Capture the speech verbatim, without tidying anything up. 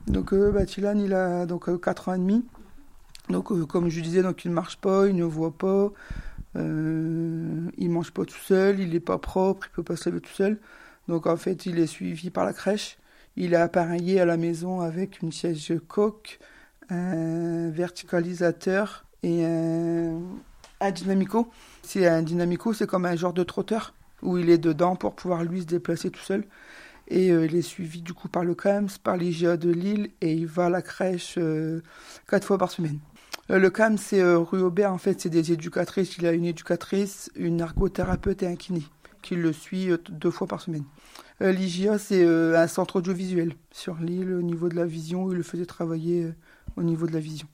Donc euh, bah, Tilan, il a donc euh, quatre ans et demi. Donc euh, comme je disais, donc il ne marche pas, il ne voit pas, euh, il mange pas tout seul, il n'est pas propre, il peut pas se lever tout seul. Donc en fait, il est suivi par la crèche. Il est appareillé à la maison avec une siège coque, un verticalisateur et un, un dynamico. C'est un dynamico, c'est comme un genre de trotteur où il est dedans pour pouvoir lui se déplacer tout seul. Et euh, il est suivi du coup par le C A M S, par l'I G A de Lille et il va à la crèche euh, quatre fois par semaine. Euh, le C A M S, c'est euh, rue Aubert, en fait, c'est des éducatrices. Il a une éducatrice, une ergothérapeute et un kiné qui le suit euh, deux fois par semaine. Euh, L'I G A, c'est euh, un centre audiovisuel sur Lille au niveau de la vision où il le faisait travailler euh, au niveau de la vision.